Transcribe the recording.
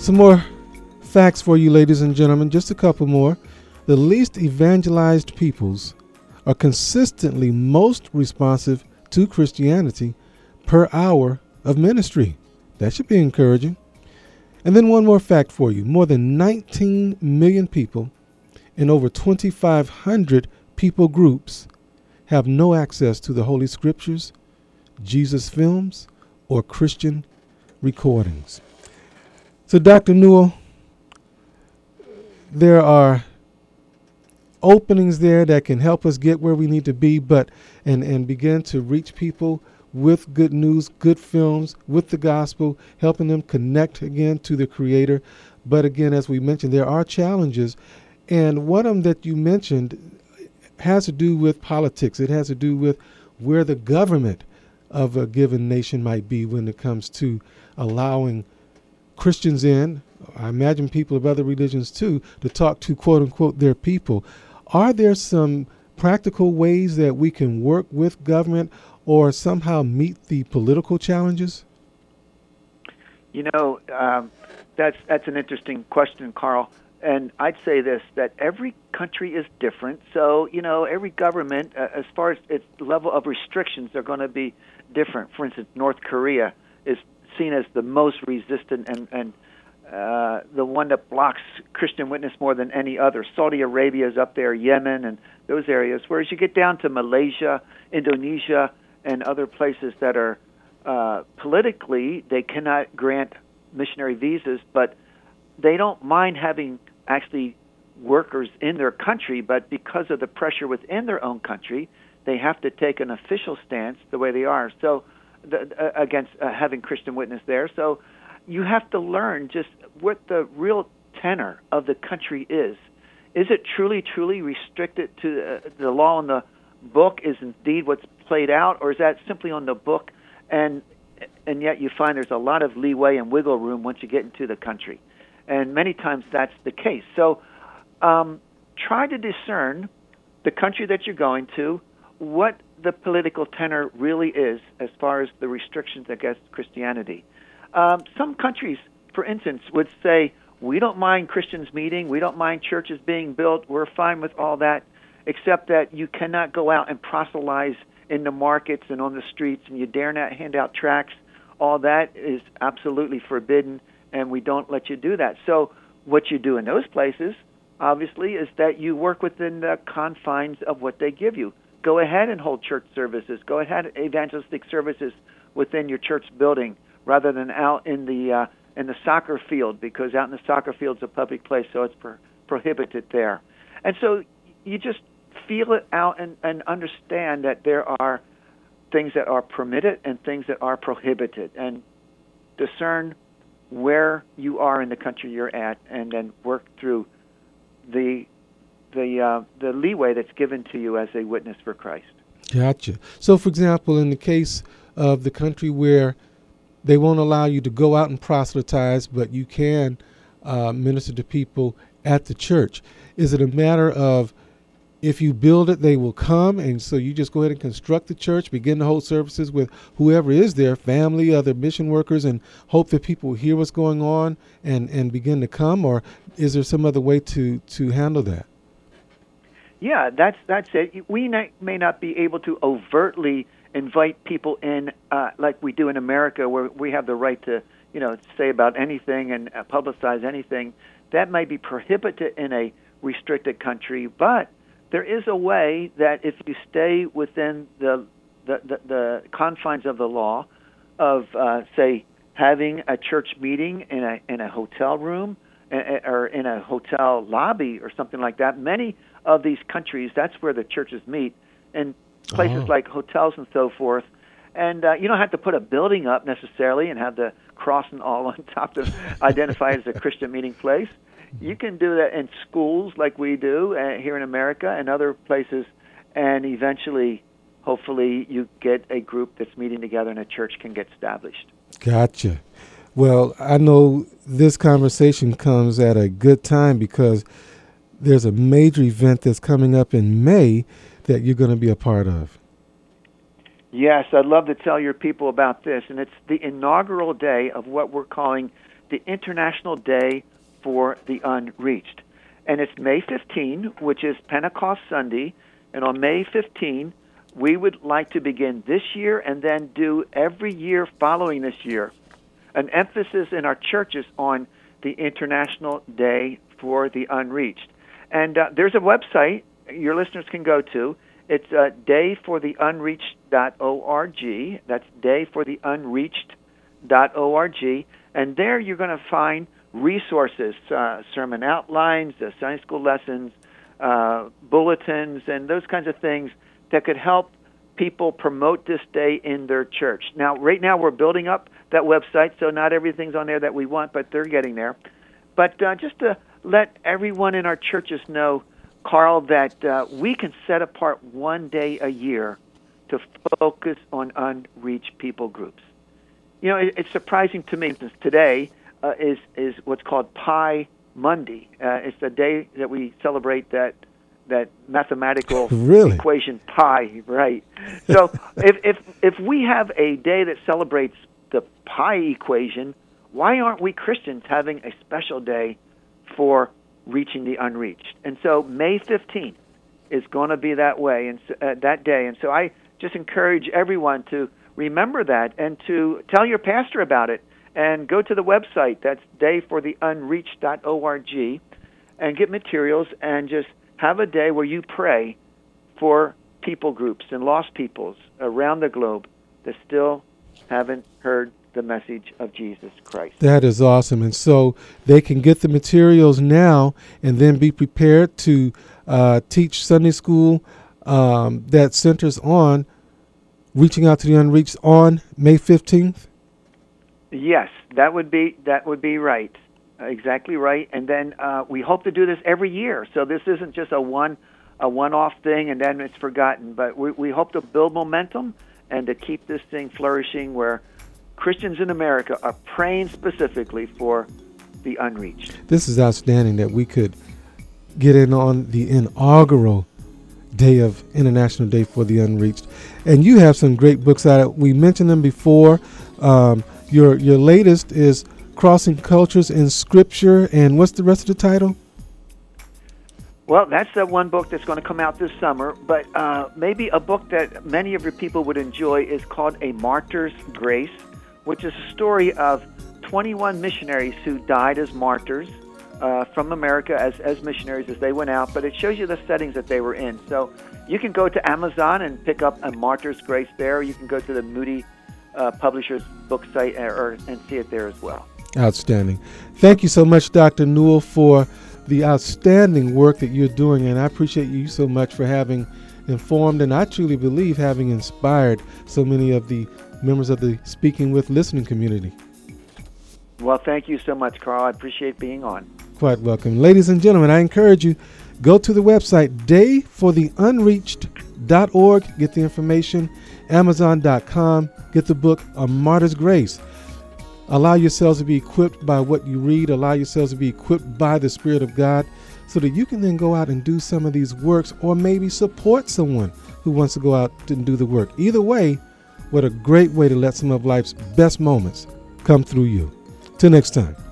Some more facts for you, ladies and gentlemen, just a couple more. The least evangelized peoples are consistently most responsive to Christianity per hour of ministry. That should be encouraging. And then one more fact for you. More than 19 million people in over 2,500 people groups have no access to the Holy Scriptures, Jesus films, or Christian recordings. So, Dr. Newell, there are openings there that can help us get where we need to be, and begin to reach people with good news, good films, with the gospel, helping them connect again to the Creator. But again, as we mentioned, there are challenges. And one of them that you mentioned has to do with politics. It has to do with where the government of a given nation might be when it comes to allowing Christians in, I imagine people of other religions too, to talk to, quote unquote, their people. Are there some practical ways that we can work with government or somehow meet the political challenges? You know, that's an interesting question, Carl. And I'd say this, that every country is different. So, you know, every government, as far as its level of restrictions, are going to be different. For instance, North Korea is seen as the most resistant and the one that blocks Christian witness more than any other. Saudi Arabia is up there, Yemen, and those areas. Whereas you get down to Malaysia, Indonesia, and other places that are politically, they cannot grant missionary visas, but they don't mind having actually workers in their country, but because of the pressure within their own country, they have to take an official stance the way they are. So against having Christian witness there. So you have to learn just what the real tenor of the country is. Is it truly restricted to the law in the book is indeed what's played out, or is that simply on the book, and yet you find there's a lot of leeway and wiggle room once you get into the country? And many times that's the case. So try to discern the country that you're going to, what the political tenor really is as far as the restrictions against Christianity. Some countries, for instance, would say, we don't mind Christians meeting, we don't mind churches being built, we're fine with all that, except that you cannot go out and proselytize in the markets and on the streets, and you dare not hand out tracts. All that is absolutely forbidden, and we don't let you do that. So what you do in those places, obviously, is that you work within the confines of what they give you. Go ahead and hold church services. Go ahead and evangelistic services within your church building rather than out in the soccer field, because out in the soccer field is a public place, so it's prohibited there. And so you just feel it out and understand that there are things that are permitted and things that are prohibited, and discern where you are in the country you're at, and then work through the leeway that's given to you as a witness for Christ. Gotcha. So, for example, in the case of the country where they won't allow you to go out and proselytize, but you can minister to people at the church, is it a matter of if you build it, they will come, and so you just go ahead and construct the church, begin to hold services with whoever is there, family, other mission workers, and hope that people will hear what's going on and begin to come? Or is there some other way to handle that? Yeah, that's it. We may not be able to overtly invite people in like we do in America, where we have the right to, say about anything and publicize anything. That might be prohibited in a restricted country, but there is a way that if you stay within the confines of the law of, say, having a church meeting in a hotel room or in a hotel lobby or something like that. Many of these countries, that's where the churches meet, in places like hotels and so forth. And you don't have to put a building up necessarily and have the cross and all on top to identify it as a Christian meeting place. You can do that in schools like we do here in America and other places, and eventually, hopefully, you get a group that's meeting together and a church can get established. Gotcha. Well, I know this conversation comes at a good time because there's a major event that's coming up in May that you're going to be a part of. Yes, I'd love to tell your people about this, and it's the inaugural day of what we're calling the International Day for the Unreached. And it's May 15, which is Pentecost Sunday. And on May 15, we would like to begin this year and then do every year following this year an emphasis in our churches on the International Day for the Unreached. And there's a website your listeners can go to. It's dayfortheunreached.org. That's dayfortheunreached.org. And there you're going to find resources, sermon outlines, Sunday school lessons, bulletins, and those kinds of things that could help people promote this day in their church. Now, right now we're building up that website, so not everything's on there that we want, but they're getting there. But just to let everyone in our churches know, Carl, that we can set apart one day a year to focus on unreached people groups. You know, it's surprising to me, for instance, today is what's called Pi Monday. It's the day that we celebrate that mathematical equation pi, right? So if we have a day that celebrates the pi equation, why aren't we Christians having a special day for reaching the unreached? And so May 15th is going to be that way, and that day. And so I just encourage everyone to remember that and to tell your pastor about it, and go to the website. That's dayfortheunreached.org, and get materials and just have a day where you pray for people groups and lost peoples around the globe that still haven't heard the message of Jesus Christ. That is awesome. And so they can get the materials now and then be prepared to teach Sunday school that centers on reaching out to the unreached on May 15th? Yes, that would be right. Exactly right. And then we hope to do this every year. So this isn't just a one-off thing and then it's forgotten. But we hope to build momentum and to keep this thing flourishing where Christians in America are praying specifically for the unreached. This is outstanding that we could get in on the inaugural day of International Day for the Unreached. And you have some great books out. We mentioned them before. Your latest is Crossing Cultures in Scripture, and what's the rest of the title? Well, that's the one book that's going to come out this summer, but maybe a book that many of your people would enjoy is called A Martyr's Grace, which is a story of 21 missionaries who died as martyrs from America as missionaries as they went out, but it shows you the settings that they were in. So you can go to Amazon and pick up A Martyr's Grace there. You can go to the Moody Publishers book site and see it there as well. Outstanding. Thank you so much, Dr. Newell, for the outstanding work that you're doing, and I appreciate you so much for having informed and I truly believe having inspired so many of the members of the Speaking With listening community. Well, thank you so much, Carl. I appreciate being on. Quite welcome. Ladies and gentlemen, I encourage you, go to the website dayfortheunreached.org, get the information, Amazon.com, get the book A Martyr's Grace. Allow yourselves to be equipped by what you read. Allow yourselves to be equipped by the Spirit of God so that you can then go out and do some of these works or maybe support someone who wants to go out and do the work. Either way, what a great way to let some of life's best moments come through you. Till next time.